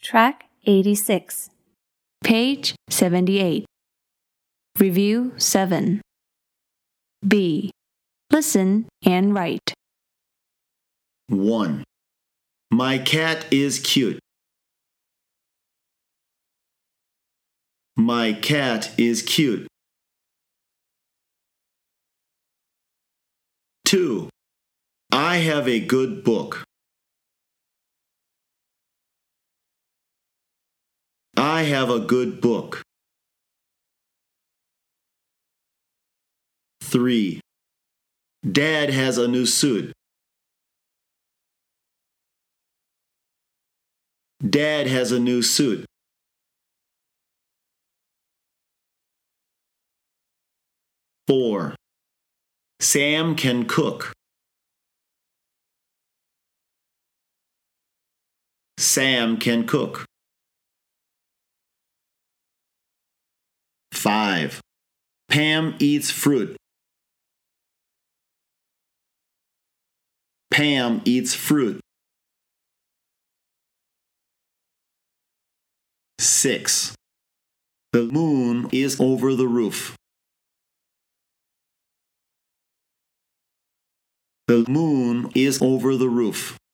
Track 86. Page 78. Review 7. B. Listen and write. 1. My cat is cute. My cat is cute. 2. I have a good book. I have a good book. 3. Dad has a new suit. Dad has a new suit. 4. Sam can cook. Sam can cook. 5. Pam eats fruit. Pam eats fruit. 6. The moon is over the roof. The moon is over the roof.